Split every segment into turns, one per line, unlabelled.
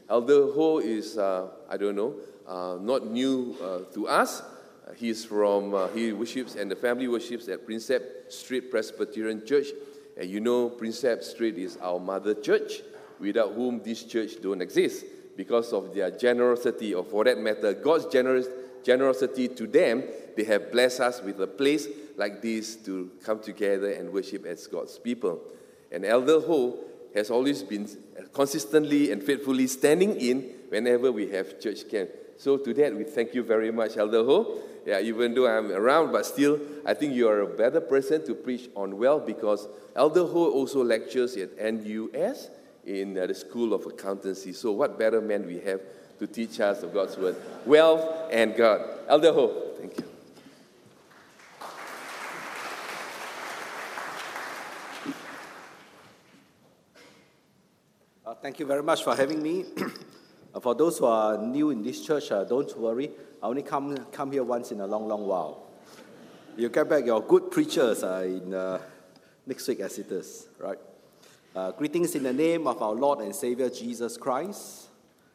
Elder Ho is, not new to us. He worships and the family worships at Prinsep Street Presbyterian Church. And you know, Prinsep Street is our mother church, without whom this church don't exist, because of their generosity, or for that matter, God's generosity to them. They have blessed us with a place like this to come together and worship as God's people. And Elder Ho has always been consistently and faithfully standing in whenever we have church camp. So to that, we thank you very much, Elder Ho. Yeah, even though I'm around, but still, I think you are a better person to preach on wealth, because Elder Ho also lectures at NUS in the School of Accountancy. So what better man we have to teach us of God's word, wealth and God. Elder Ho, thank you.
Thank you very much for having me. For those who are new in this church, don't worry. I only come here once in a long, long while. You get back your good preachers in next week as it is, right? Greetings in the name of our Lord and Savior Jesus Christ.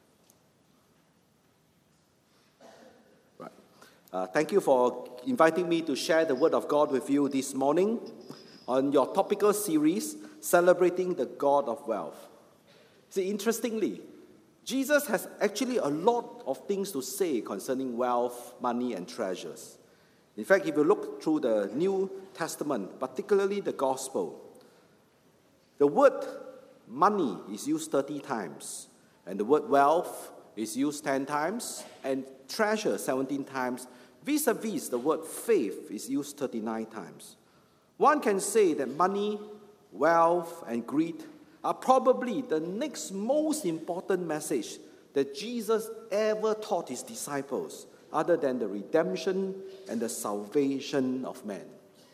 Right. Thank you for inviting me to share the Word of God with you this morning on your topical series, Celebrating the God of Wealth. See, interestingly, Jesus has actually a lot of things to say concerning wealth, money, and treasures. In fact, if you look through the New Testament, particularly the Gospel, the word money is used 30 times, and the word wealth is used 10 times, and treasure 17 times. Vis-a-vis, the word faith is used 39 times. One can say that money, wealth, and greed are probably the next most important message that Jesus ever taught his disciples, other than the redemption and the salvation of man.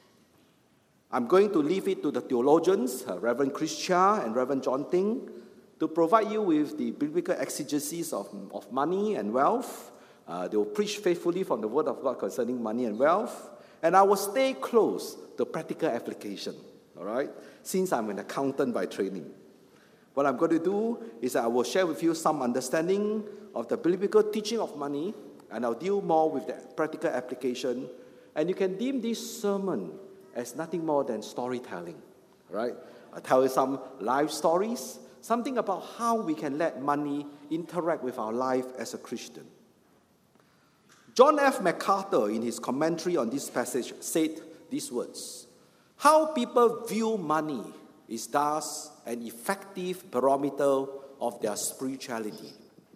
I'm going to leave it to the theologians, Reverend Chris Chia and Reverend John Ting, to provide you with the biblical exegesis of money and wealth. They will preach faithfully from the Word of God concerning money and wealth, and I will stay close to practical application, all right, since I'm an accountant by training. What I'm going to do is I will share with you some understanding of the biblical teaching of money, and I'll deal more with the practical application. And you can deem this sermon as nothing more than storytelling, right? I'll tell you some life stories, something about how we can let money interact with our life as a Christian. John F. MacArthur, in his commentary on this passage, said these words: "How people view money is thus an effective barometer of their spirituality.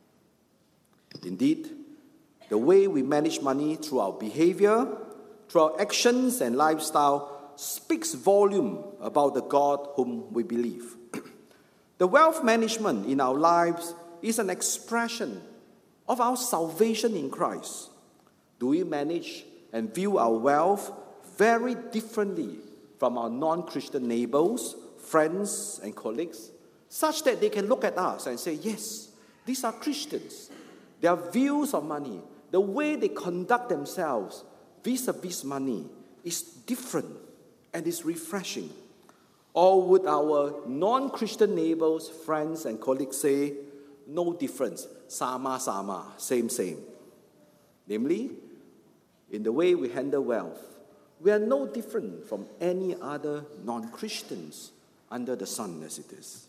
Indeed, the way we manage money through our behavior, through our actions and lifestyle, speaks volume about the God whom we believe. The wealth management in our lives is an expression of our salvation in Christ. Do we manage and view our wealth very differently from our non-Christian neighbors, friends, and colleagues, such that they can look at us and say, yes, these are Christians. Their views of money, the way they conduct themselves vis-a-vis money is different and is refreshing? Or would our non-Christian neighbors, friends, and colleagues say, no difference, sama, same. Namely, in the way we handle wealth, we are no different from any other non-Christians under the sun as it is.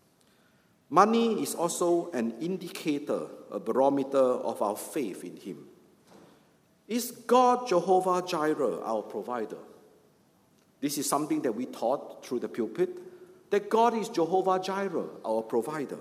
Money is also an indicator, a barometer of our faith in Him. Is God Jehovah Jireh our provider? This is something that we taught through the pulpit, that God is Jehovah Jireh, our provider.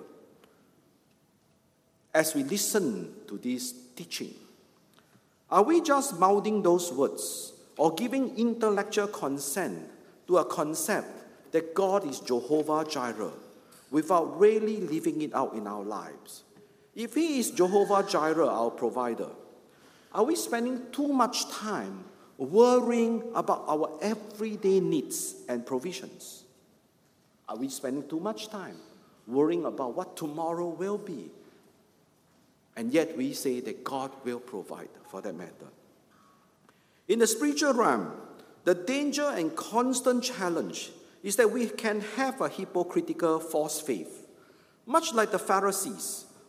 As we listen to this teaching, are we just mouthing those words or giving intellectual consent to a concept that God is Jehovah Jireh without really living it out in our lives? If He is Jehovah Jireh, our provider, are we spending too much time worrying about our everyday needs and provisions? Are we spending too much time worrying about what tomorrow will be? And yet we say that God will provide, for that matter. In the spiritual realm, the danger and constant challenge is that we can have a hypocritical false faith, much like the Pharisees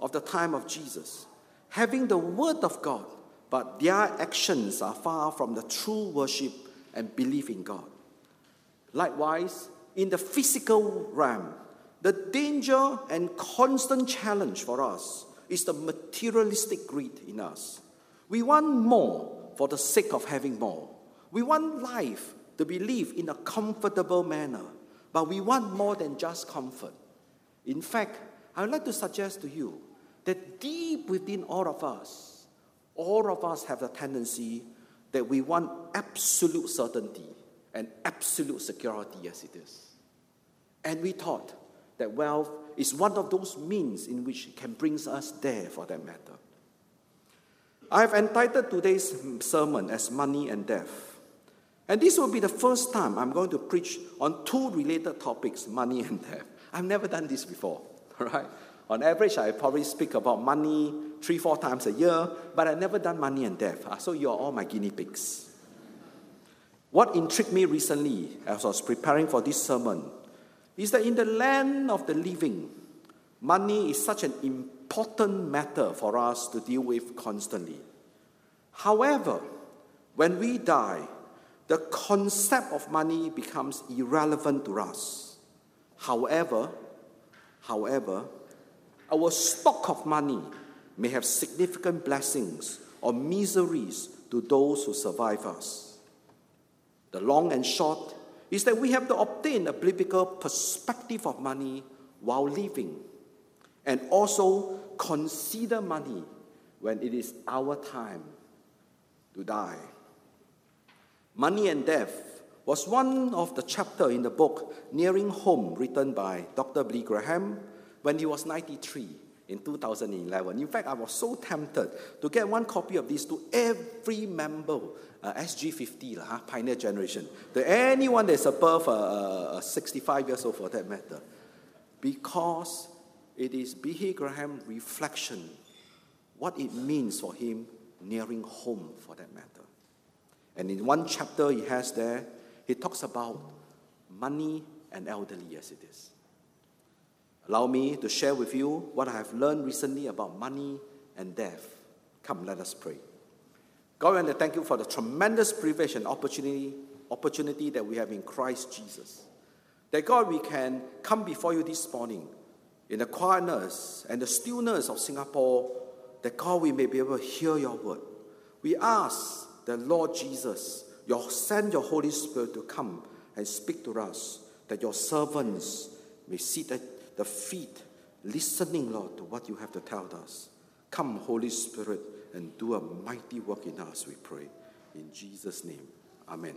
of the time of Jesus, having the Word of God, but their actions are far from the true worship and belief in God. Likewise, in the physical realm, the danger and constant challenge for us is the materialistic greed in us. We want more for the sake of having more. We want life to be lived in a comfortable manner, but we want more than just comfort. In fact, I would like to suggest to you that deep within all of us have the tendency that we want absolute certainty and absolute security as it is. And we thought that wealth is one of those means in which it can bring us there, for that matter. I have entitled today's sermon as Money and Death. And this will be the first time I'm going to preach on two related topics, money and death. I've never done this before, right? On average, I probably speak about money 3-4 times a year, but I've never done money and death. So you're all my guinea pigs. What intrigued me recently as I was preparing for this sermon is that in the land of the living, money is such an important matter for us to deal with constantly. However, when we die, the concept of money becomes irrelevant to us. However, our stock of money may have significant blessings or miseries to those who survive us. The long and short is that we have to obtain a biblical perspective of money while living, and also consider money when it is our time to die. Money and Death was one of the chapters in the book Nearing Home, written by Dr. Billy Graham when he was 93 in 2011. In fact, I was so tempted to get one copy of this to every member, SG50, Pioneer Generation, to anyone that's above 65 years old for that matter, because it is Billy Graham's reflection, what it means for him nearing home for that matter. And in one chapter he has there, he talks about money and elderly as it is. Allow me to share with you what I have learned recently about money and death. Come, let us pray. God, I want to thank you for the tremendous privilege and opportunity that we have in Christ Jesus. That God, we can come before you this morning in the quietness and the stillness of Singapore, that God, we may be able to hear your word. We ask that Lord Jesus, send your Holy Spirit to come and speak to us, that your servants may sit at the feet, listening, Lord, to what you have to tell us. Come, Holy Spirit, and do a mighty work in us, we pray. In Jesus' name, amen.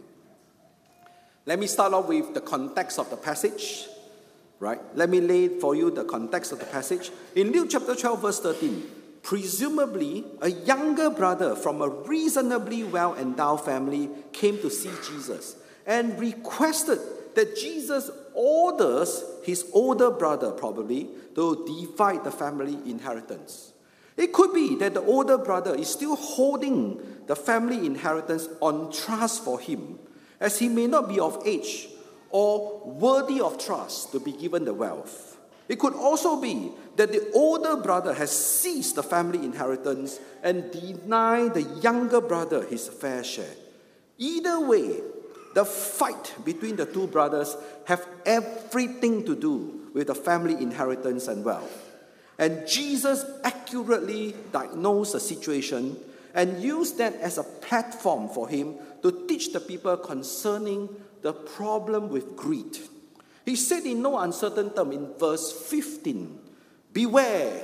Let me start off with the context of the passage, right? Let me lay for you the context of the passage. In Luke chapter 12, verse 13, presumably, a younger brother from a reasonably well-endowed family came to see Jesus and requested that Jesus orders his older brother, probably, to divide the family inheritance. It could be that the older brother is still holding the family inheritance on trust for him, as he may not be of age or worthy of trust to be given the wealth. It could also be that the older brother has seized the family inheritance and denied the younger brother his fair share. Either way, the fight between the two brothers have everything to do with the family inheritance and wealth. And Jesus accurately diagnosed the situation and used that as a platform for him to teach the people concerning the problem with greed. He said in no uncertain term in verse 15, beware,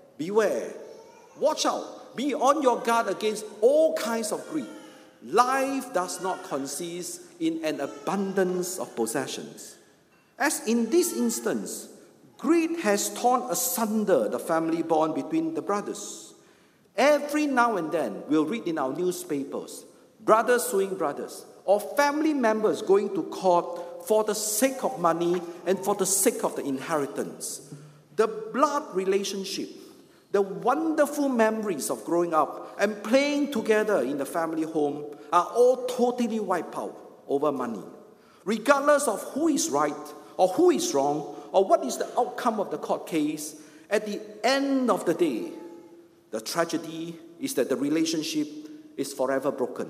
watch out, be on your guard against all kinds of greed. Life does not consist in an abundance of possessions. As in this instance, greed has torn asunder the family bond between the brothers. Every now and then, we'll read in our newspapers, brothers suing brothers, or family members going to court for the sake of money and for the sake of the inheritance. The blood relationship, the wonderful memories of growing up and playing together in the family home are all totally wiped out over money. Regardless of who is right or who is wrong or what is the outcome of the court case, At the end of the day, the tragedy is that the relationship is forever broken.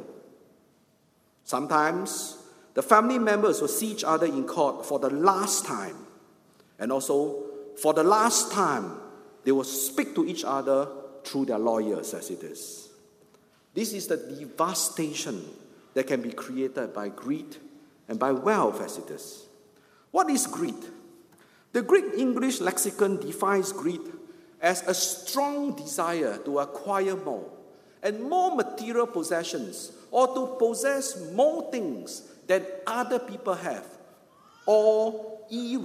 Sometimes, the family members will see each other in court for the last time. And also, for the last time, they will speak to each other through their lawyers, as it is. This is the devastation that can be created by greed and by wealth, as it is. What is greed? The Greek English lexicon defines greed as a strong desire to acquire more and more material possessions, or to possess more things than other people have, or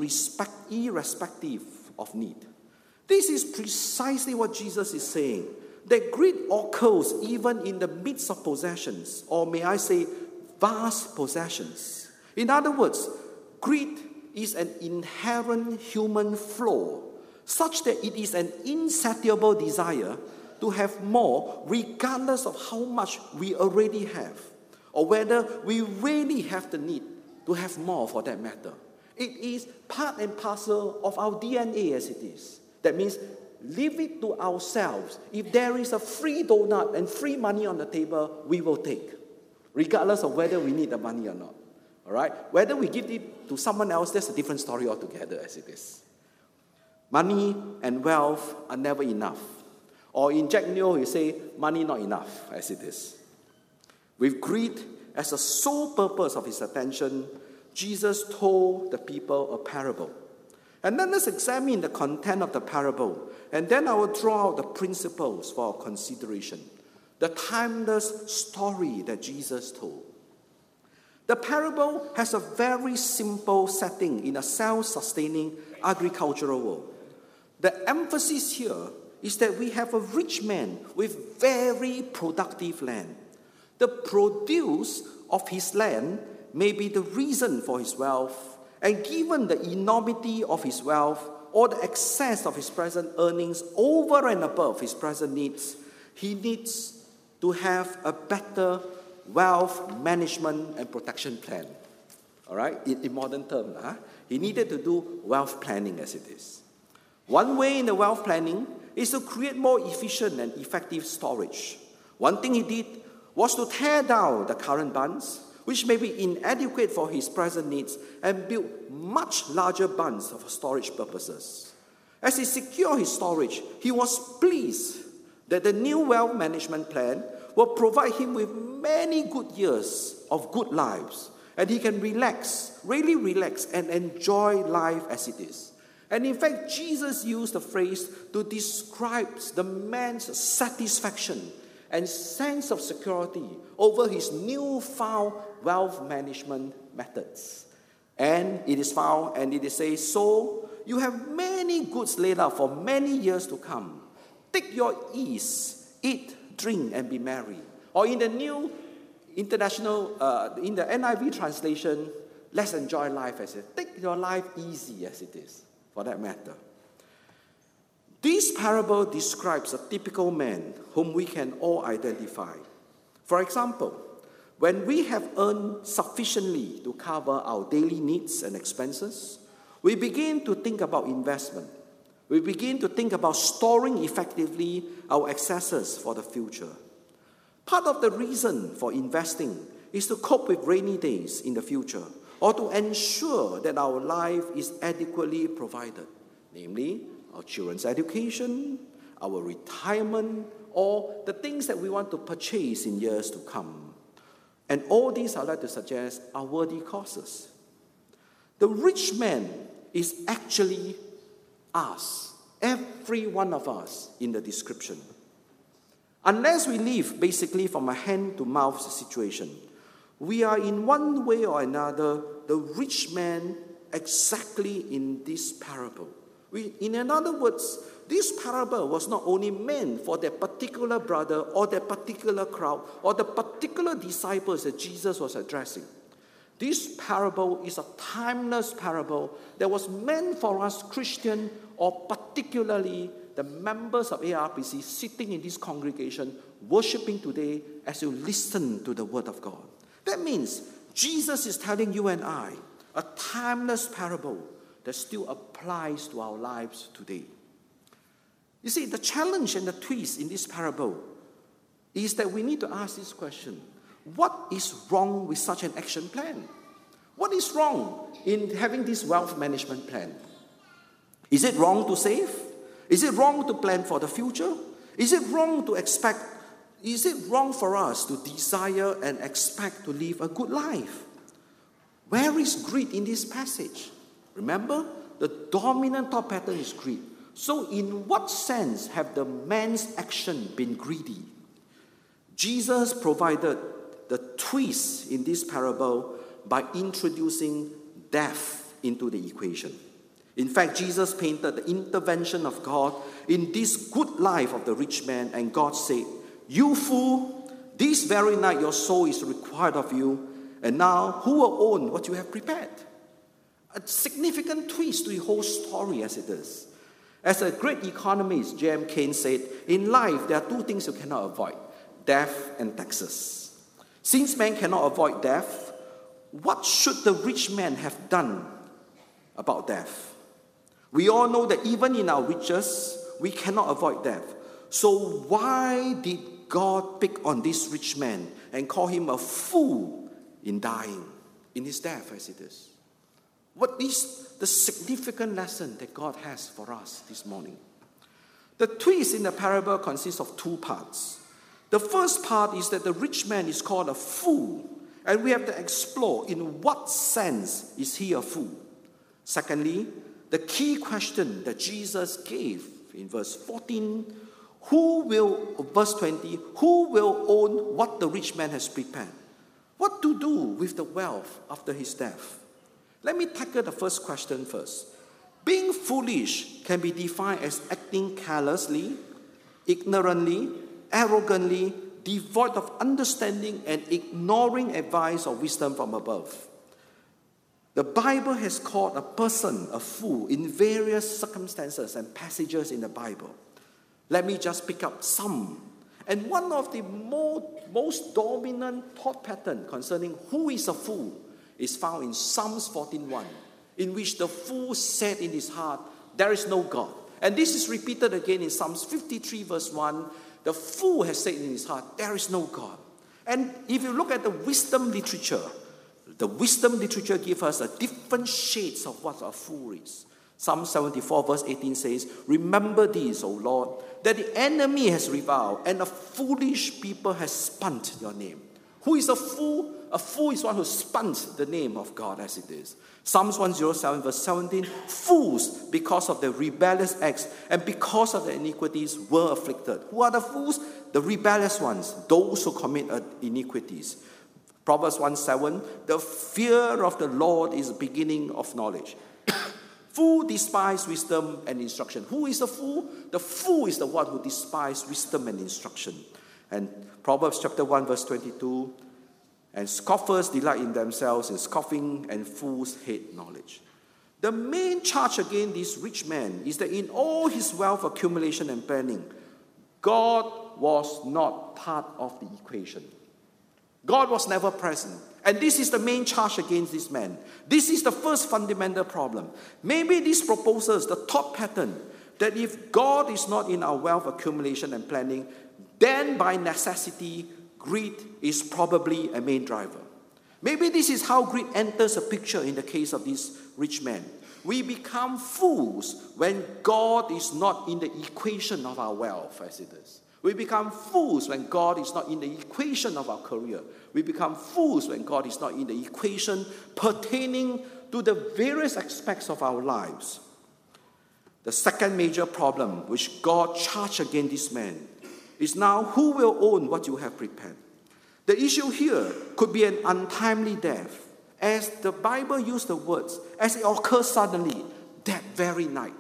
irrespective of need. This is precisely what Jesus is saying, that greed occurs even in the midst of possessions, or may I say, vast possessions. In other words, greed is an inherent human flaw, such that it is an insatiable desire to have more, regardless of how much we already have, or whether we really have the need to have more for that matter. It is part and parcel of our DNA as it is. That means, leave it to ourselves. If there is a free donut and free money on the table, we will take, regardless of whether we need the money or not. All right? Whether we give it to someone else, that's a different story altogether as it is. Money and wealth are never enough. Or in Jack Neo, he say, money not enough, as it is. With greed as the sole purpose of his attention, Jesus told the people a parable. And then let's examine the content of the parable. And then I will draw out the principles for our consideration. The timeless story that Jesus told. The parable has a very simple setting in a self-sustaining agricultural world. The emphasis here is that we have a rich man with very productive land. The produce of his land may be the reason for his wealth, and given the enormity of his wealth or the excess of his present earnings over and above his present needs, he needs to have a better wealth management and protection plan. All right, in modern terms, he needed to do wealth planning as it is. One way in the wealth planning is to create more efficient and effective storage. One thing he did was to tear down the current barns, which may be inadequate for his present needs, and build much larger barns for storage purposes. As he secured his storage, he was pleased that the new wealth management plan will provide him with many good years of good lives, and he can really relax and enjoy life as it is. And in fact, Jesus used the phrase to describe the man's satisfaction and sense of security over his newfound wealth management methods. And it is found, and it says, so you have many goods laid out for many years to come. Take your ease, eat, drink, and be merry. Or in the New International, in the NIV translation, let's enjoy life as it is. Take your life easy as it is, for that matter. This parable describes a typical man whom we can all identify. For example, when we have earned sufficiently to cover our daily needs and expenses, we begin to think about investment. We begin to think about storing effectively our excesses for the future. Part of the reason for investing is to cope with rainy days in the future, or to ensure that our life is adequately provided, namely our children's education, our retirement, or the things that we want to purchase in years to come. And all these, I'd like to suggest, are worthy causes. The rich man is actually us, every one of us in the description. Unless we live basically from a hand-to-mouth situation, we are in one way or another the rich man exactly in this parable. In other words, this parable was not only meant for that particular brother or that particular crowd or the particular disciples that Jesus was addressing. This parable is a timeless parable that was meant for us Christian, or particularly the members of ARPC sitting in this congregation, worshiping today as you listen to the Word of God. That means Jesus is telling you and I a timeless parable that still applies to our lives today. You see, the challenge and the twist in this parable is that we need to ask this question. What is wrong with such an action plan? What is wrong in having this wealth management plan? Is it wrong to save? Is it wrong to plan for the future? Is it wrong to expect? Is it wrong for us to desire and expect to live a good life? Where is greed in this passage? Remember, the dominant thought pattern is greed. So in what sense have the man's action been greedy? Jesus provided the twist in this parable by introducing death into the equation. In fact, Jesus painted the intervention of God in this good life of the rich man, and God said, "You fool, this very night your soul is required of you, and now who will own what you have prepared?" A significant twist to the whole story as it is. As a great economist, J.M. Keynes said, in life there are two things you cannot avoid: death and taxes. Since man cannot avoid death, what should the rich man have done about death? We all know that even in our riches, we cannot avoid death. So why did God pick on this rich man and call him a fool in dying, in his death as it is? What is the significant lesson that God has for us this morning? The twist in the parable consists of two parts. The first part is that the rich man is called a fool, and we have to explore in what sense is he a fool. Secondly, the key question that Jesus gave in verse 14, verse 20, who will own what the rich man has prepared? What to do with the wealth after his death? Let me tackle the first question first. Being foolish can be defined as acting carelessly, ignorantly, arrogantly, devoid of understanding, and ignoring advice or wisdom from above. The Bible has called a person a fool in various circumstances and passages in the Bible. Let me just pick up some. And one of the most dominant thought pattern concerning who is a fool is found in Psalms 14:1, in which the fool said in his heart, "There is no God." And this is repeated again in Psalms 53 verse 1. The fool has said in his heart, "There is no God." And if you look at the wisdom literature gives us a different shades of what a fool is. Psalm 74 verse 18 says, "Remember this, O Lord, that the enemy has reviled, and a foolish people has spurned your name." Who is a fool? A fool is one who spurns the name of God as it is. Psalms 107 verse 17, "Fools, because of their rebellious acts and because of their iniquities, were afflicted." Who are the fools? The rebellious ones, those who commit iniquities. Proverbs 1:7, "The fear of the Lord is the beginning of knowledge." Fool despise wisdom and instruction. Who is the fool? The fool is the one who despises wisdom and instruction. And Proverbs chapter 1 verse 22, "And scoffers delight in themselves in scoffing, and fools hate knowledge." The main charge against this rich man is that in all his wealth accumulation and planning, God was not part of the equation. God was never present. And this is the main charge against this man. This is the first fundamental problem. Maybe this proposes the thought pattern that if God is not in our wealth accumulation and planning, then by necessity, greed is probably a main driver. Maybe this is how greed enters the picture in the case of this rich man. We become fools when God is not in the equation of our wealth as it is. We become fools when God is not in the equation of our career. We become fools when God is not in the equation pertaining to the various aspects of our lives. The second major problem which God charged against this man is now who will own what you have prepared. The issue here could be an untimely death, as the Bible used the words, as it occurs suddenly, that very night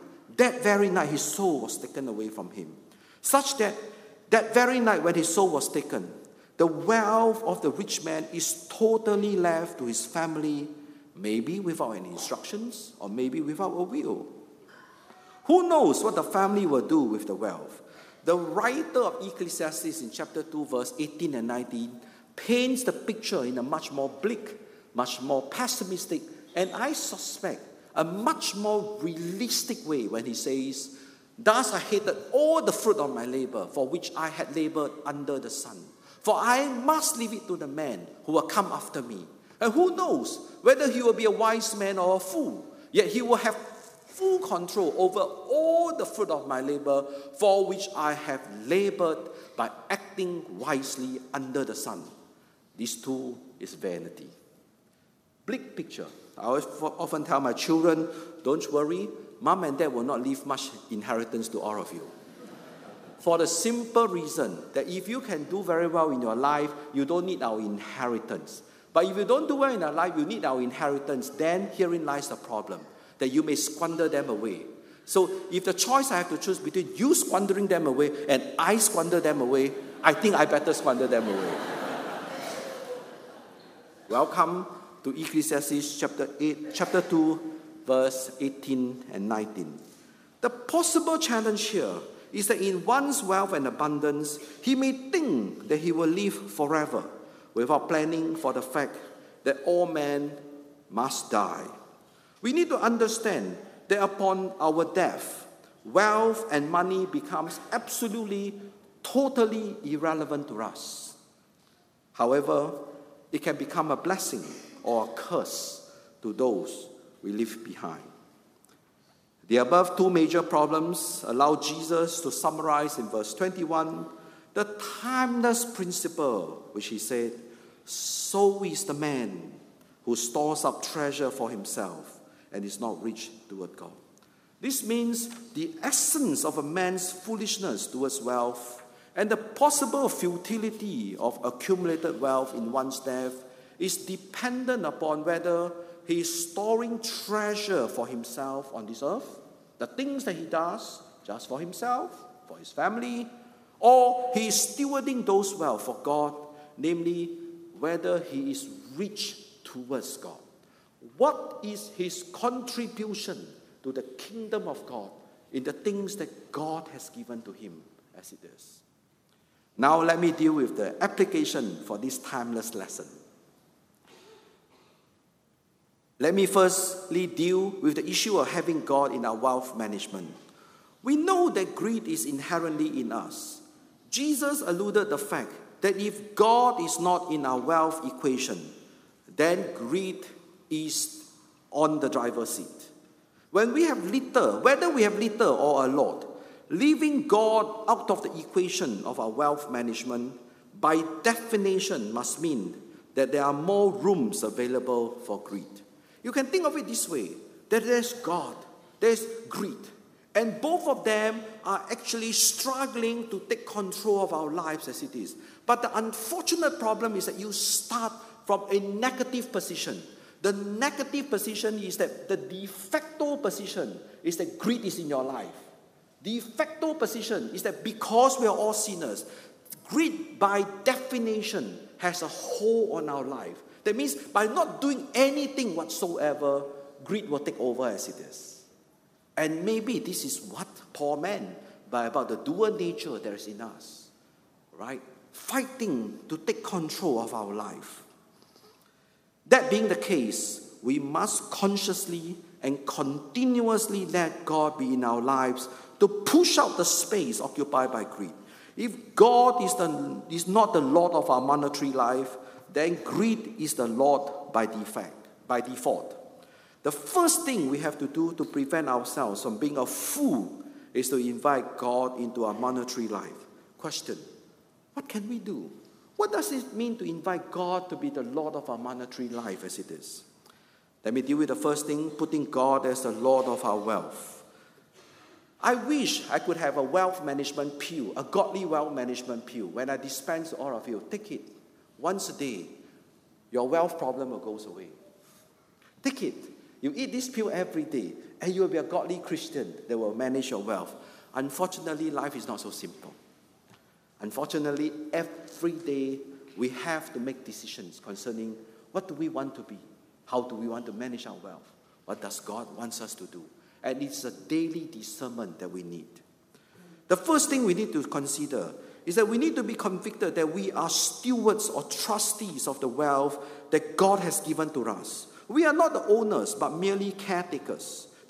his soul was taken away from him. Such that very night when his soul was taken, the wealth of the rich man is totally left to his family, maybe without any instructions, or maybe without a will. Who knows what the family will do with the wealth? The writer of Ecclesiastes in chapter 2, verse 18 and 19 paints the picture in a much more bleak, much more pessimistic, and I suspect a much more realistic way when he says, Thus I hated all the fruit of my labor, for which I had labored under the sun. For I must leave it to the man who will come after me. And who knows whether he will be a wise man or a fool, yet he will have full control over all the fruit of my labor, for which I have labored by acting wisely under the sun. This too is vanity. Big picture. I often tell my children, don't worry, mom and dad will not leave much inheritance to all of you. For the simple reason that if you can do very well in your life, you don't need our inheritance. But if you don't do well in your life, you need our inheritance, then herein lies the problem, that you may squander them away. So if the choice I have to choose between you squandering them away and I squander them away, I think I better squander them away. Welcome to Ecclesiastes chapter 2, verse 18 and 19. The possible challenge here is that in one's wealth and abundance, he may think that he will live forever without planning for the fact that all men must die. We need to understand that upon our death, wealth and money becomes absolutely, totally irrelevant to us. However, it can become a blessing or a curse to those we leave behind. The above two major problems allow Jesus to summarize in verse 21 the timeless principle which he said, so is the man who stores up treasure for himself and is not rich toward God. This means the essence of a man's foolishness towards wealth and the possible futility of accumulated wealth in one's death is dependent upon whether he is storing treasure for himself on this earth, the things that he does just for himself, for his family, or he is stewarding those wealth for God, namely whether he is rich towards God. What is his contribution to the kingdom of God in the things that God has given to him as it is? Now let me deal with the application for this timeless lesson. Let me firstly deal with the issue of having God in our wealth management. We know that greed is inherently in us. Jesus alluded the fact that if God is not in our wealth equation, then greed is on the driver's seat. When we have little, whether we have little or a lot, leaving God out of the equation of our wealth management, by definition, must mean that there are more rooms available for greed. You can think of it this way, that there's God, there's greed, and both of them are actually struggling to take control of our lives as it is. But the unfortunate problem is that you start from a negative position. The negative position is that the de facto position is that greed is in your life. De facto position is that because we are all sinners, greed by definition has a hold on our life. That means by not doing anything whatsoever, greed will take over as it is. And maybe this is what Paul meant by about the dual nature that is in us, right? Fighting to take control of our life. That being the case, we must consciously and continuously let God be in our lives to push out the space occupied by greed. If God is not the Lord of our monetary life, then greed is the Lord by default. The first thing we have to do to prevent ourselves from being a fool is to invite God into our monetary life. Question, what can we do? What does it mean to invite God to be the Lord of our monetary life as it is? Let me deal with the first thing, putting God as the Lord of our wealth. I wish I could have a wealth management pill, a godly wealth management pill. When I dispense to all of you, take it. Once a day, your wealth problem will go away. Take it. You eat this pill every day, and you will be a godly Christian that will manage your wealth. Unfortunately, life is not so simple. Unfortunately, every day we have to make decisions concerning what do we want to be, how do we want to manage our wealth, what does God want us to do. And it's a daily discernment that we need. The first thing we need to consider is that we need to be convicted that we are stewards or trustees of the wealth that God has given to us. We are not the owners, but merely caretakers.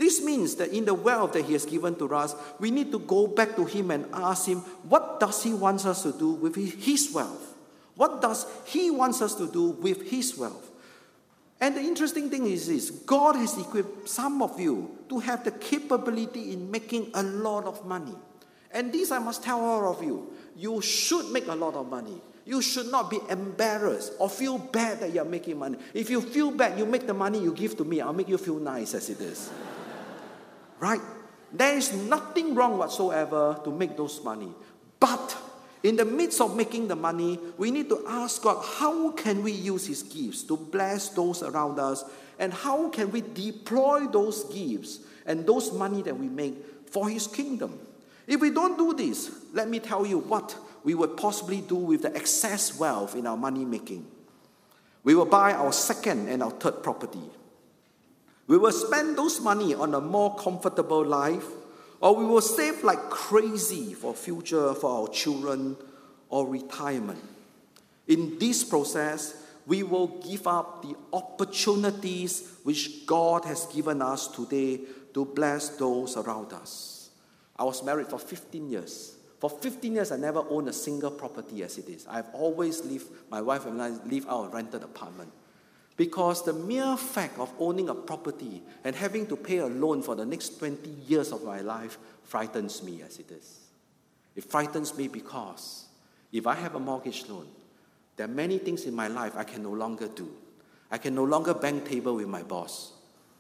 This means that in the wealth that He has given to us, we need to go back to Him and ask Him, what does He want us to do with His wealth? What does He want us to do with His wealth? And the interesting thing is this, God has equipped some of you to have the capability in making a lot of money. And this I must tell all of you, you should make a lot of money. You should not be embarrassed or feel bad that you are making money. If you feel bad, you make the money, you give to me, I'll make you feel nice as it is. Right? There is nothing wrong whatsoever to make those money. But in the midst of making the money, we need to ask God, how can we use His gifts to bless those around us? And how can we deploy those gifts and those money that we make for His kingdom? If we don't do this, let me tell you what we would possibly do with the excess wealth in our money making. We will buy our second and our third property. We will spend those money on a more comfortable life, or we will save like crazy for future, for our children, or retirement. In this process, we will give up the opportunities which God has given us today to bless those around us. I was married for 15 years. For 15 years, I never owned a single property as it is. I've always lived, my wife and I live out of a rented apartment. Because the mere fact of owning a property and having to pay a loan for the next 20 years of my life frightens me as it is. It frightens me because if I have a mortgage loan, there are many things in my life I can no longer do. I can no longer bang table with my boss.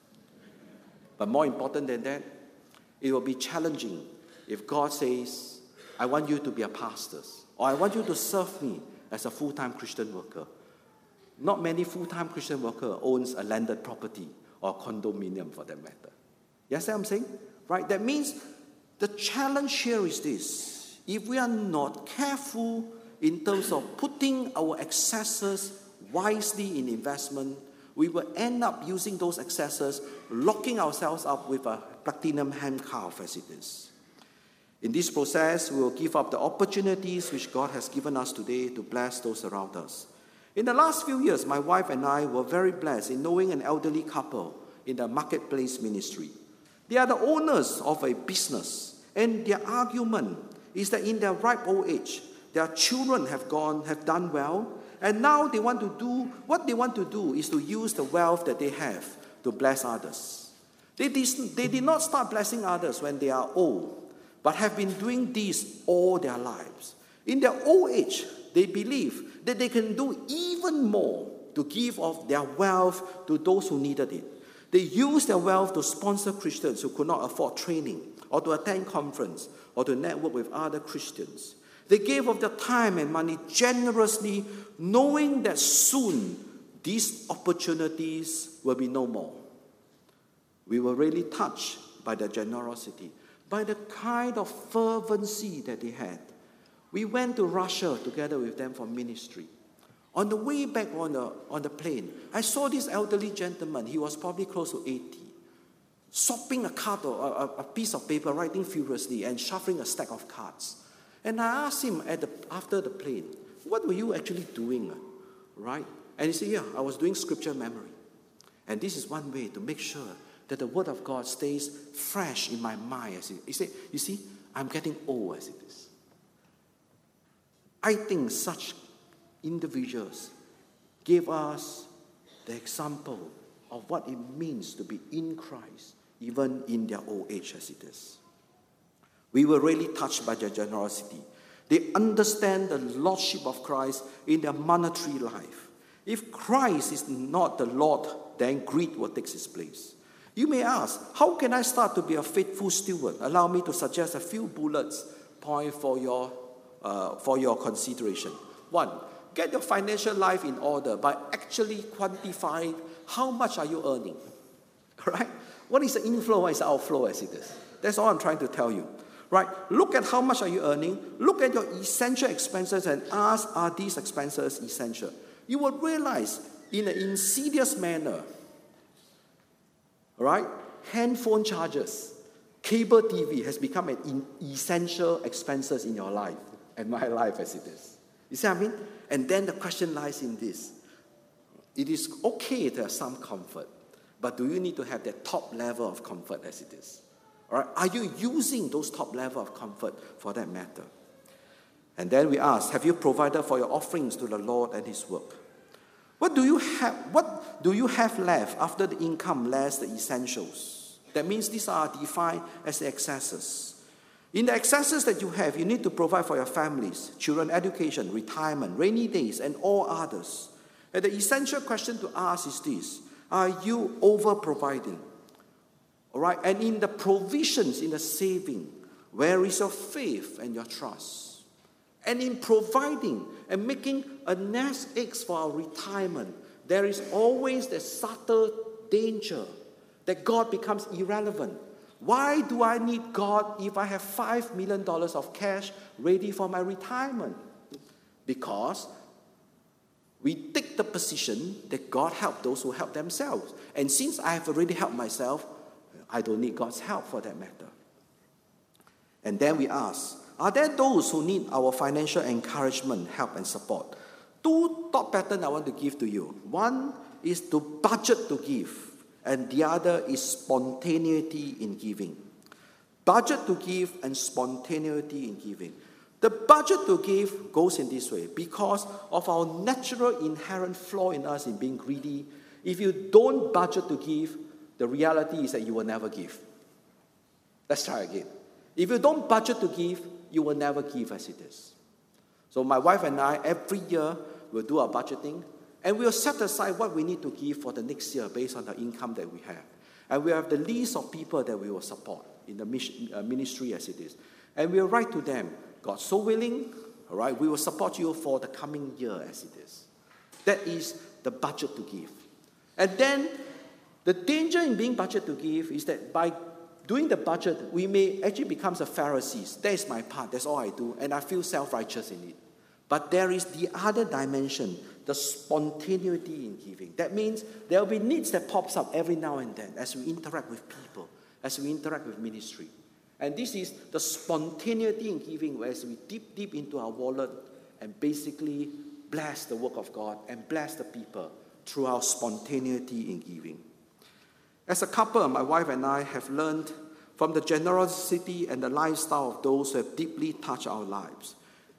But more important than that, it will be challenging if God says, I want you to be a pastor, or I want you to serve me as a full-time Christian worker. Not many full-time Christian worker owns a landed property or condominium for that matter. You understand what I'm saying? Right? That means the challenge here is this. If we are not careful in terms of putting our excesses wisely in investment, we will end up using those excesses, locking ourselves up with a platinum handcuff as it is. In this process, we will give up the opportunities which God has given us today to bless those around us. In the last few years, my wife and I were very blessed in knowing an elderly couple in the marketplace ministry. They are the owners of a business, and their argument is that in their ripe old age, their children have done well, and now what they want to do is to use the wealth that they have to bless others. They did not start blessing others when they are old, but have been doing this all their lives. In their old age, they believe that they can do even more to give of their wealth to those who needed it. They use their wealth to sponsor Christians who could not afford training, or to attend conference, or to network with other Christians. They gave of their time and money generously, knowing that soon these opportunities will be no more. We were really touched by their generosity, by the kind of fervency that they had. We went to Russia together with them for ministry. On the way back on the plane, I saw this elderly gentleman. He was probably close to 80, sopping a card or a piece of paper, writing furiously and shuffling a stack of cards. And I asked him after the plane, what were you actually doing? Right? And he said, yeah, I was doing scripture memory. And this is one way to make sure that the word of God stays fresh in my mind. He said, you see, I'm getting old as it is. I think such individuals give us the example of what it means to be in Christ, even in their old age as it is. We were really touched by their generosity. They understand the lordship of Christ in their monetary life. If Christ is not the Lord, then greed will take its place. You may ask, how can I start to be a faithful steward? Allow me to suggest a few bullets point for your consideration. 1, get your financial life in order by actually quantifying how much are you earning. Right? What is the inflow, what is the outflow as it is? That's all I'm trying to tell you. Right? Look at how much are you earning. Look at your essential expenses and ask, are these expenses essential? You will realize in an insidious manner, right? Handphone charges, cable TV has become an essential expenses in your life and my life as it is. You see what I mean? And then the question lies in this. It is okay to have some comfort, But do you need to have that top level of comfort as it is? All right? Are you using those top level of comfort for that matter? And then we ask, have you provided for your offerings to the Lord and His work? What do you have left after the income less the essentials? That means these are defined as the excesses. In the excesses that you have, you need to provide for your families, children education, retirement, rainy days, and all others. And the essential question to ask is this: are you over-providing? All right? And in the provisions, in the saving, where is your faith and your trust? And in providing and making a nest egg for our retirement, there is always the subtle danger that God becomes irrelevant. Why do I need God if I have $5 million of cash ready for my retirement? Because we take the position that God helps those who help themselves. And since I have already helped myself, I don't need God's help for that matter. And then we ask, are there those who need our financial encouragement, help, and support? Two thought patterns I want to give to you. One is to budget to give, and the other is spontaneity in giving. Budget to give and spontaneity in giving. The budget to give goes in this way. Because of our natural inherent flaw in us in being greedy, if you don't budget to give, the reality is that you will never give. Let's try again. If you don't budget to give, you will never give as it is. So my wife and I, every year, will do our budgeting, and we'll set aside what we need to give for the next year based on the income that we have. And we have the list of people that we will support in the ministry as it is. And we'll write to them, God so willing, all right, we will support you for the coming year as it is. That is the budget to give. And then the danger in being budget to give is that by doing the budget, we may actually become the Pharisees. That is my part, that's all I do, and I feel self-righteous in it. But there is the other dimension, the spontaneity in giving. That means there will be needs that pops up every now and then as we interact with people, as we interact with ministry. And this is the spontaneity in giving, as we deep into our wallet and basically bless the work of God and bless the people through our spontaneity in giving. As a couple, my wife and I have learned from the generosity and the lifestyle of those who have deeply touched our lives.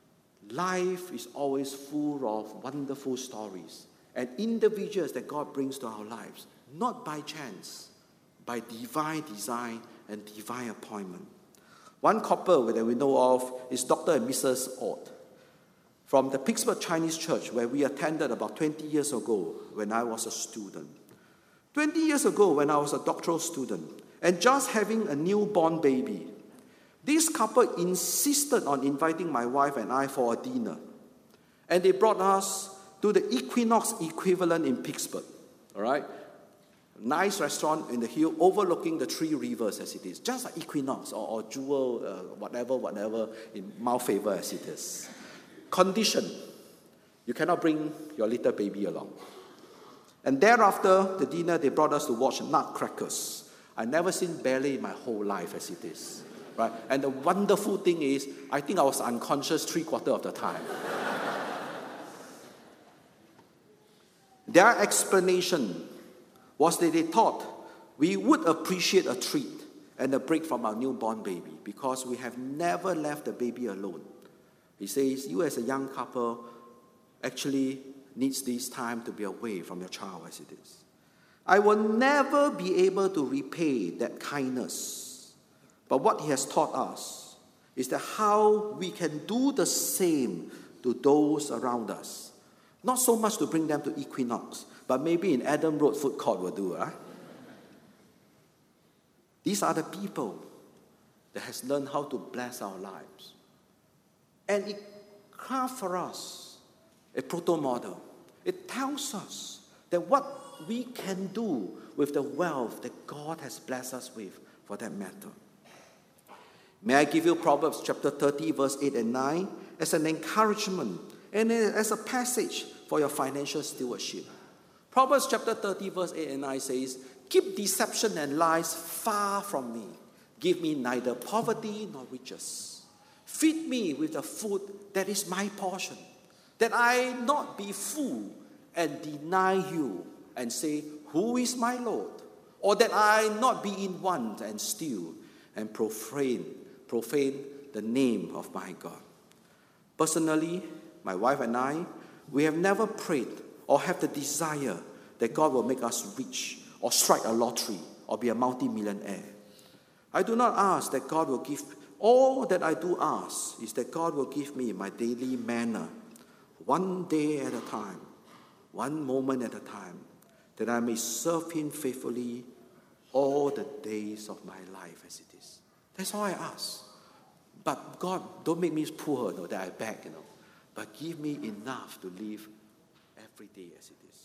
Life is always full of wonderful stories and individuals that God brings to our lives, not by chance, by divine design and divine appointment. One couple that we know of is Dr. and Mrs. Ott from the Pittsburgh Chinese Church, where we attended about 20 years ago when I was a student. 20 years ago when I was a doctoral student and just having a newborn baby, this couple insisted on inviting my wife and I for a dinner. And they brought us to the Equinox equivalent in Pittsburgh, all right? Nice restaurant in the hill overlooking the three rivers as it is, just like Equinox or Jewel, whatever in Mount Faber as it is. Condition, you cannot bring your little baby along. And thereafter, the dinner, they brought us to watch Nutcrackers. I've never seen ballet in my whole life as it is. Right? And the wonderful thing is, I think I was unconscious 3/4 of the time. Their explanation was that they thought we would appreciate a treat and a break from our newborn baby because we have never left the baby alone. He says, you as a young couple actually needs this time to be away from your child as it is. I will never be able to repay that kindness. But what he has taught us is that how we can do the same to those around us. Not so much to bring them to Equinox, but maybe in Adam Road Food Court will do. These are the people that has learned how to bless our lives. And it crafts for us a proto-model. It tells us that what we can do with the wealth that God has blessed us with, for that matter. May I give you Proverbs chapter 30, verse 8 and 9 as an encouragement and as a passage for your financial stewardship. Proverbs chapter 30, verse 8 and 9 says, keep deception and lies far from me. Give me neither poverty nor riches. Feed me with the food that is my portion, that I not be full and deny you and say, who is my Lord? or that I not be in want and steal and profane the name of my God. Personally, my wife and I, we have never prayed or have the desire that God will make us rich or strike a lottery or be a multi-millionaire. I do not ask that God will give. All that I do ask is that God will give me my daily manna, one day at a time, one moment at a time, that I may serve Him faithfully all the days of my life as it is. That's all I ask. But God, don't make me poor, that I beg, but give me enough to live every day as it is.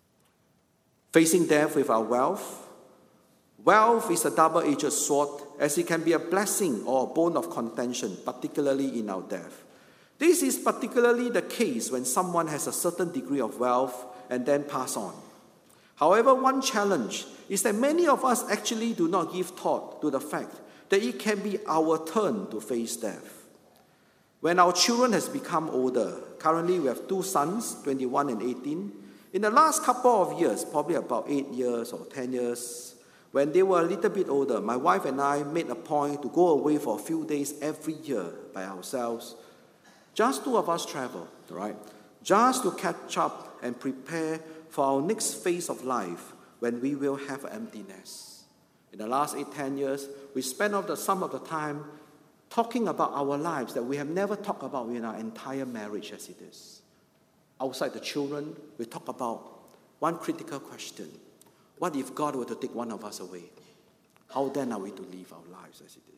Facing death with our wealth. Wealth is a double-edged sword, as it can be a blessing or a bone of contention, particularly in our death. This is particularly the case when someone has a certain degree of wealth and then pass on. However, one challenge is that many of us actually do not give thought to the fact that it can be our turn to face death. When our children has become older, currently we have 2 sons, 21 and 18. In the last couple of years, probably about 8 years or 10 years, when they were a little bit older, my wife and I made a point to go away for a few days every year by ourselves. Just 2 of us travel, right? Just to catch up and prepare for our next phase of life when we will have an empty nest. In the last 8-10 years, we spent some of the time talking about our lives that we have never talked about in our entire marriage as it is. Outside the children, we talk about one critical question. What if God were to take one of us away? How then are we to live our lives as it is?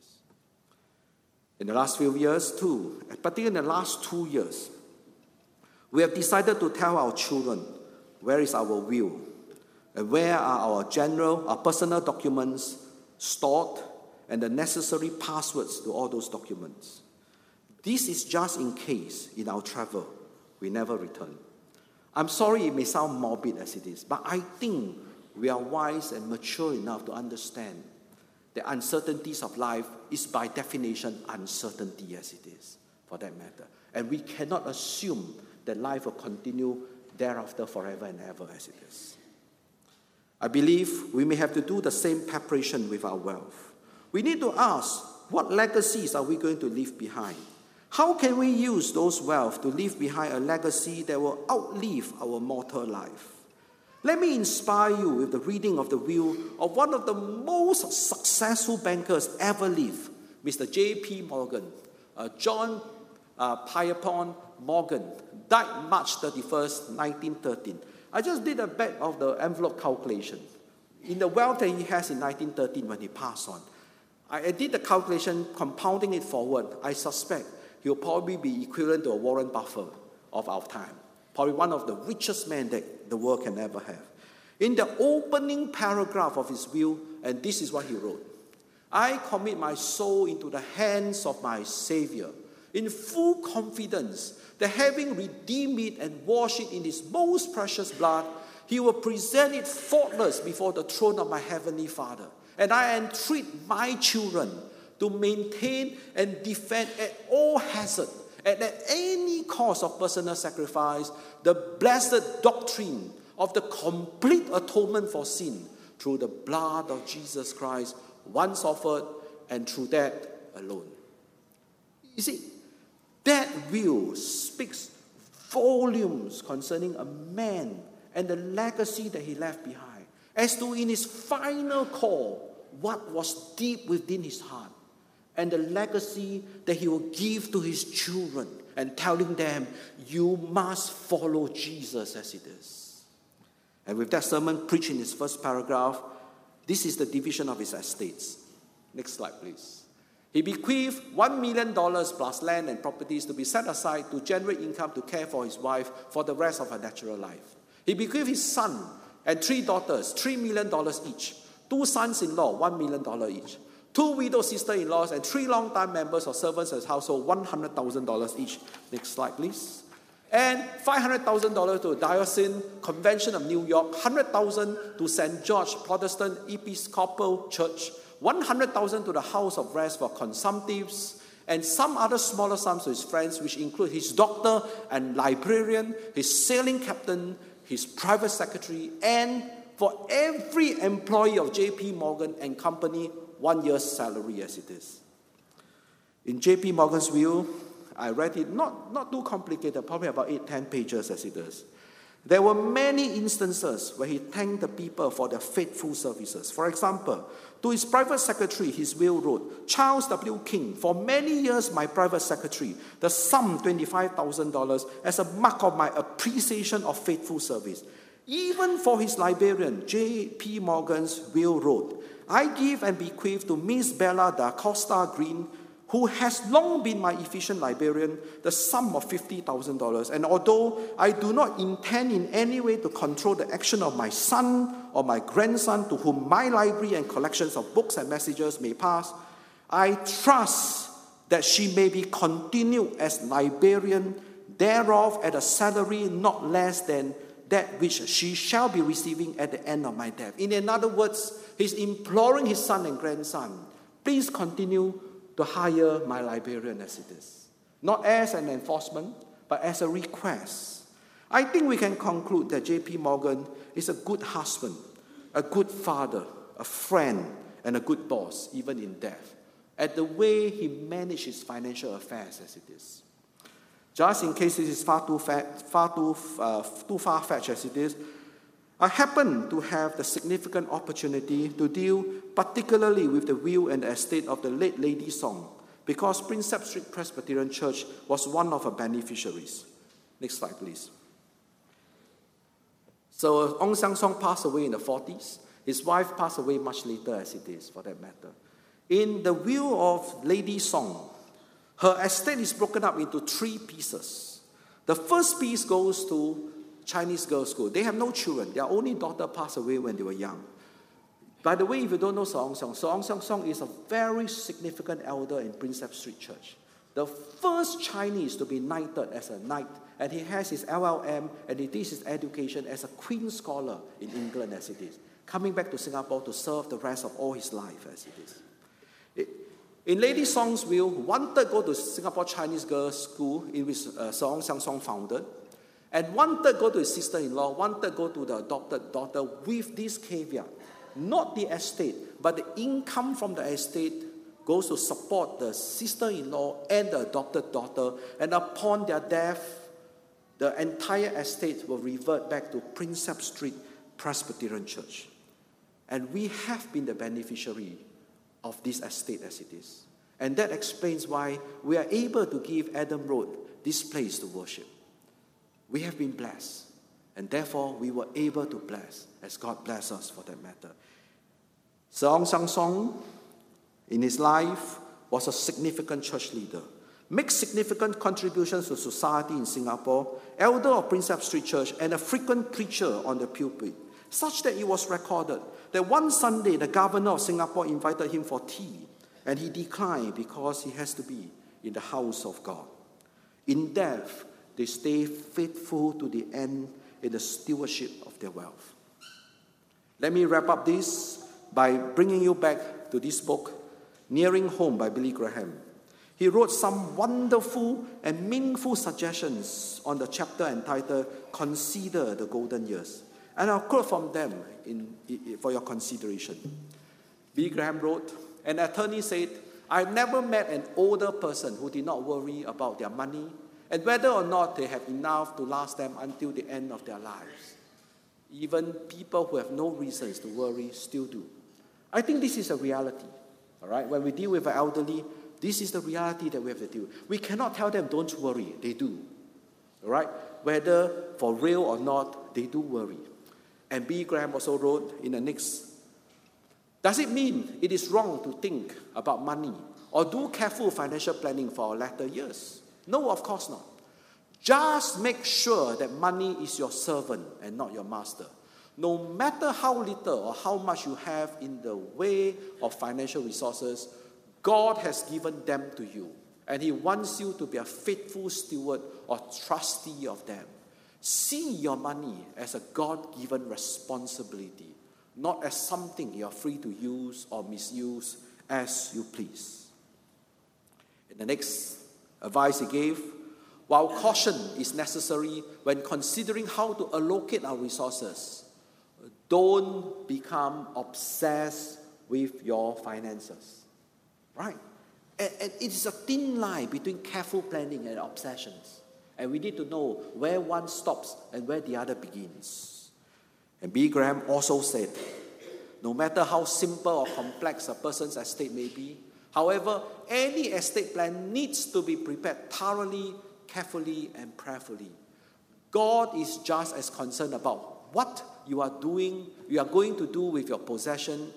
In the last few years too, particularly in the last 2 years, we have decided to tell our children where is our will and where are our personal documents stored and the necessary passwords to all those documents. This is just in case in our travel we never return. I'm sorry it may sound morbid as it is, but I think we are wise and mature enough to understand the uncertainties of life is by definition uncertainty as it is, for that matter. And we cannot assume that life will continue thereafter forever and ever as it is. I believe we may have to do the same preparation with our wealth. We need to ask, what legacies are we going to leave behind? How can we use those wealth to leave behind a legacy that will outlive our mortal life? Let me inspire you with the reading of the will of one of the most successful bankers ever lived, Mr. J.P. Morgan. John Pierpont Morgan died March 31st, 1913. I just did a back of the envelope calculation. In the wealth that he has in 1913 when he passed on, I did the calculation, compounding it forward. I suspect he'll probably be equivalent to a Warren Buffett of our time. Probably one of the richest men that the world can ever have. In the opening paragraph of his will, and this is what he wrote: I commit my soul into the hands of my Savior in full confidence that having redeemed it and washed it in his most precious blood, he will present it faultless before the throne of my heavenly Father. And I entreat my children to maintain and defend at all hazard and at any cost of personal sacrifice the blessed doctrine of the complete atonement for sin through the blood of Jesus Christ, once offered, and through that alone. You see, that will speaks volumes concerning a man and the legacy that he left behind, as to in his final call, what was deep within his heart, and the legacy that he will give to his children, and telling them, you must follow Jesus as it is. And with that sermon preached in his first paragraph, this is the division of his estates. Next slide, please. He bequeathed $1 million plus land and properties to be set aside to generate income to care for his wife for the rest of her natural life. He bequeathed his son and 3 daughters $3 million each, 2 sons-in-law $1 million each, 2 widow sister-in-laws and 3 long-time members or servants of his household $100,000 each. Next slide, please. And $500,000 to the Diocesan Convention of New York, $100,000 to St. George Protestant Episcopal Church, $100,000 to the House of Rest for consumptives, and some other smaller sums to his friends, which include his doctor and librarian, his sailing captain, his private secretary, and for every employee of J.P. Morgan and Company 1 year's salary as it is. In J.P. Morgan's will, I read it, not too complicated, probably about 8-10 pages as it is. There were many instances where he thanked the people for their faithful services. For example, to his private secretary, his will wrote, Charles W. King, for many years my private secretary, the sum $25,000 as a mark of my appreciation of faithful service. Even for his librarian, J.P. Morgan's will wrote, I give and bequeath to Miss Bella da Costa Green, who has long been my efficient librarian, the sum of $50,000. And although I do not intend in any way to control the action of my son or my grandson, to whom my library and collections of books and messages may pass, I trust that she may be continued as librarian thereof at a salary not less than that which she shall be receiving at the end of my death. In other words, he's imploring his son and grandson, please continue to hire my librarian as it is. Not as an enforcement, but as a request. I think we can conclude that J.P. Morgan is a good husband, a good father, a friend, and a good boss, even in death, at the way he managed his financial affairs as it is. Just in case this is too far-fetched as it is, I happen to have the significant opportunity to deal particularly with the will and the estate of the late Lady Song, because Prinsep Street Presbyterian Church was one of her beneficiaries. Next slide, please. So Ong Sang Song passed away in the 40s. His wife passed away much later as it is, for that matter. In the will of Lady Song, her estate is broken up into 3 pieces. The first piece goes to Chinese girls' school. They have no children. Their only daughter passed away when they were young. By the way, if you don't know Sir Ong Sang Song is a very significant elder in Prinsep Street Church. The first Chinese to be knighted as a knight, and he has his LLM, and he did his education as a Queen's Scholar in England as it is, coming back to Singapore to serve the rest of all his life as it is. In Lady Song's will, one-third go to Singapore Chinese Girls' School, in which Sir Ong Sang Song founded, and one-third go to his sister-in-law, one-third go to the adopted daughter, with this caveat. Not the estate, but the income from the estate goes to support the sister-in-law and the adopted daughter, and upon their death, the entire estate will revert back to Prinsep Street Presbyterian Church. And we have been the beneficiary of this estate as it is. And that explains why we are able to give Adam Road this place to worship. We have been blessed, and therefore we were able to bless as God bless us for that matter. Sir Ong Sang Song, in his life, was a significant church leader, makes significant contributions to society in Singapore, elder of Prinsep Street Church, and a frequent preacher on the pulpit, such that it was recorded that one Sunday the governor of Singapore invited him for tea, and he declined because he has to be in the house of God. In death, they stay faithful to the end in the stewardship of their wealth. Let me wrap up this by bringing you back to this book, Nearing Home by Billy Graham. He wrote some wonderful and meaningful suggestions on the chapter entitled Consider the Golden Years. And I'll quote from them for your consideration. Billy Graham wrote, an attorney said, I've never met an older person who did not worry about their money and whether or not they have enough to last them until the end of their lives. Even people who have no reasons to worry still do. I think this is a reality. All right? When we deal with the elderly, this is the reality that we have to deal with. We cannot tell them, don't worry. They do. All right? Whether for real or not, they do worry. And B. Graham also wrote in the next, does it mean it is wrong to think about money or do careful financial planning for our latter years? No, of course not. Just make sure that money is your servant and not your master. No matter how little or how much you have in the way of financial resources, God has given them to you. And He wants you to be a faithful steward or trustee of them. See your money as a God-given responsibility, not as something you are free to use or misuse as you please. In the next advice he gave, while caution is necessary when considering how to allocate our resources, Don't become obsessed with your finances. Right? And it is a thin line between careful planning and obsessions. And we need to know where one stops and where the other begins. And Billy Graham also said, no matter how simple or complex a person's estate may be, however, any estate plan needs to be prepared thoroughly, carefully, and prayerfully. God is just as concerned about what you are going to do with your possession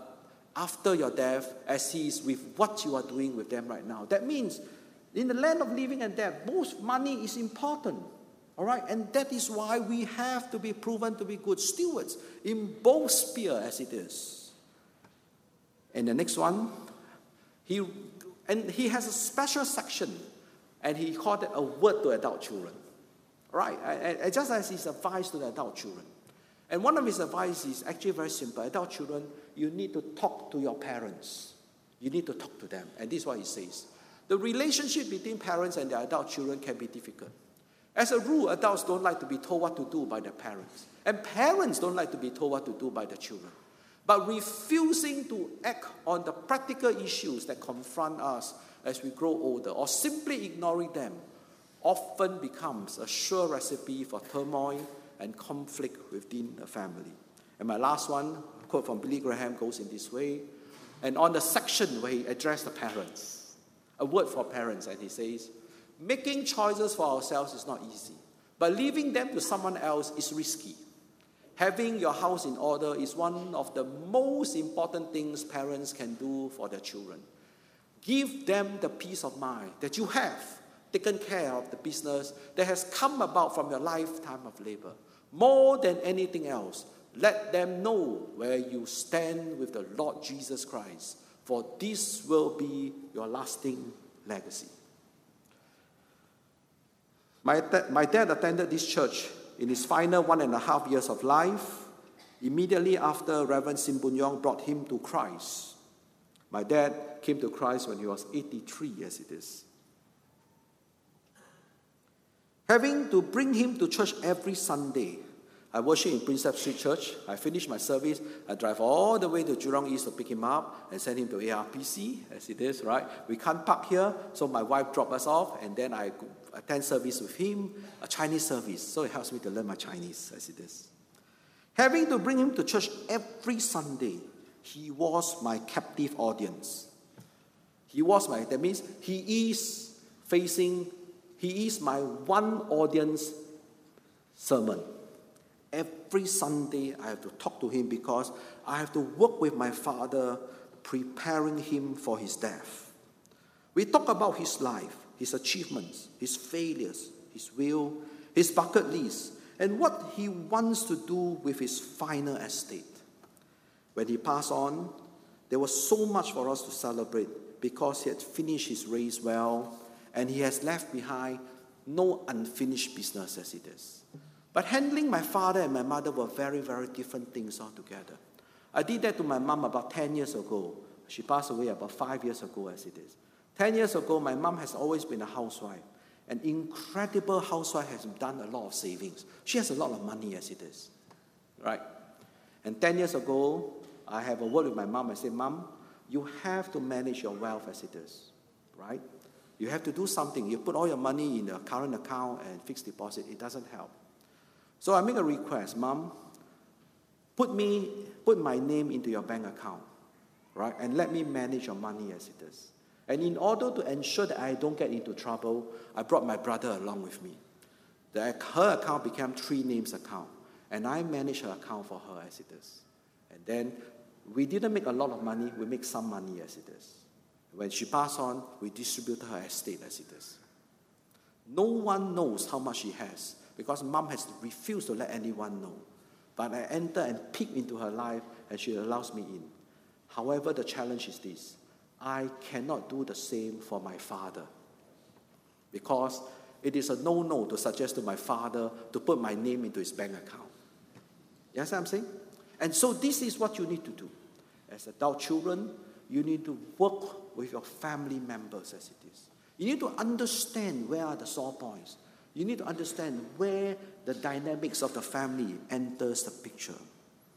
after your death as He is with what you are doing with them right now. That means in the land of living and death, both money is important. All right? And that is why we have to be proven to be good stewards in both spheres as it is. And the next one, he has a special section, and he called it a word to adult children. Right? And just as his advice to the adult children. And one of his advice is actually very simple. Adult children, you need to talk to your parents. You need to talk to them. And this is what he says. The relationship between parents and their adult children can be difficult. As a rule, adults don't like to be told what to do by their parents. And parents don't like to be told what to do by their children. But refusing to act on the practical issues that confront us as we grow older, or simply ignoring them, often becomes a sure recipe for turmoil and conflict within a family. And my last one, a quote from Billy Graham, goes in this way. And on the section where he addressed the parents, a word for parents, and he says, making choices for ourselves is not easy, but leaving them to someone else is risky. Having your house in order is one of the most important things parents can do for their children. Give them the peace of mind that you have taken care of the business that has come about from your lifetime of labor. More than anything else, let them know where you stand with the Lord Jesus Christ, for this will be your lasting legacy. My dad attended this church in his final 1.5 years of life, immediately after Reverend Sim Boon Yong brought him to Christ. My dad came to Christ when he was 83, as it is. Having to bring him to church every Sunday. I worship in Prinsep Street Church. I finish my service. I drive all the way to Jurong East to pick him up and send him to ARPC, as it is, right? We can't park here, so my wife dropped us off, and then I attend service with him, a Chinese service, so it helps me to learn my Chinese, as it is. Having to bring him to church every Sunday, he was my captive audience. That means he is my one audience sermon. Every Sunday I have to talk to him because I have to work with my father, preparing him for his death. We talk about his life, his achievements, his failures, his will, his bucket list, and what he wants to do with his final estate. When he passed on, there was so much for us to celebrate because he had finished his race well, and he has left behind no unfinished business as it is. But handling my father and my mother were very, very different things altogether. I did that to my mom about 10 years ago. She passed away about 5 years ago as it is. 10 years ago, my mom has always been a housewife. An incredible housewife, has done a lot of savings. She has a lot of money as it is. Right? And 10 years ago, I have a word with my mom. I said, Mom, you have to manage your wealth as it is. Right? You have to do something. You put all your money in a current account and fixed deposit. It doesn't help. So I make a request, Mom, put my name into your bank account, right? And let me manage your money as it is. And in order to ensure that I don't get into trouble, I brought my brother along with me. Her account became 3 names account, and I managed her account for her as it is. And then we didn't make a lot of money, we make some money as it is. When she passed on, we distributed her estate as it is. No one knows how much she has, because Mom has refused to let anyone know. But I enter and peek into her life, and she allows me in. However, the challenge is this. I cannot do the same for my father, because it is a no-no to suggest to my father to put my name into his bank account. You understand what I'm saying? And so this is what you need to do. As adult children, you need to work with your family members as it is. You need to understand where are the sore points. You need to understand where the dynamics of the family enters the picture.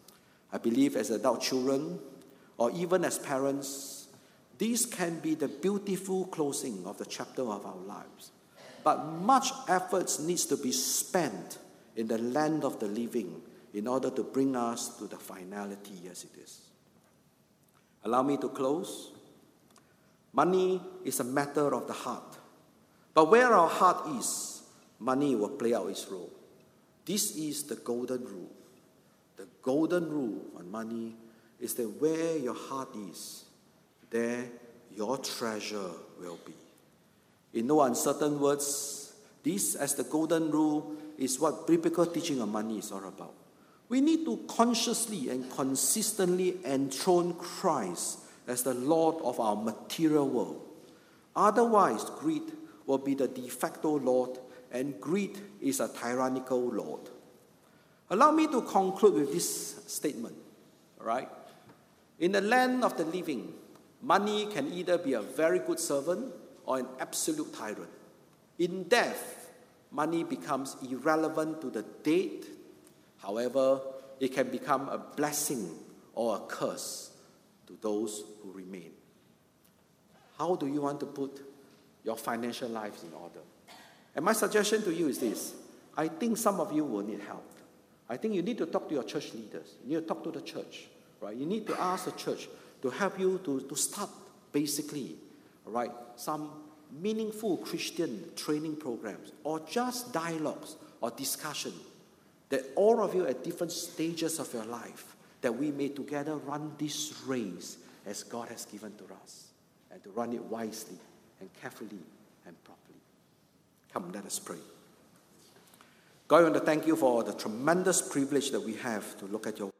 I believe as adult children, or even as parents, this can be the beautiful closing of the chapter of our lives. But much effort needs to be spent in the land of the living in order to bring us to the finality as it is. Allow me to close. Money is a matter of the heart. But where our heart is, money will play out its role. This is the golden rule. The golden rule on money is that where your heart is, there your treasure will be. In no uncertain words, this, as the golden rule, is what biblical teaching on money is all about. We need to consciously and consistently enthrone Christ as the Lord of our material world. Otherwise, greed will be the de facto Lord, and greed is a tyrannical Lord. Allow me to conclude with this statement. All right? In the land of the living, money can either be a very good servant or an absolute tyrant. In death, money becomes irrelevant to the dead. However, it can become a blessing or a curse to those who remain. How do you want to put your financial lives in order? And my suggestion to you is this. I think some of you will need help. I think you need to talk to your church leaders. You need to talk to the church. Right? You need to ask the church to help you to start, basically, right, some meaningful Christian training programs or just dialogues or discussion that all of you at different stages of your life, that we may together run this race as God has given to us, and to run it wisely and carefully and properly. Come, let us pray. God, I want to thank you for the tremendous privilege that we have to look at your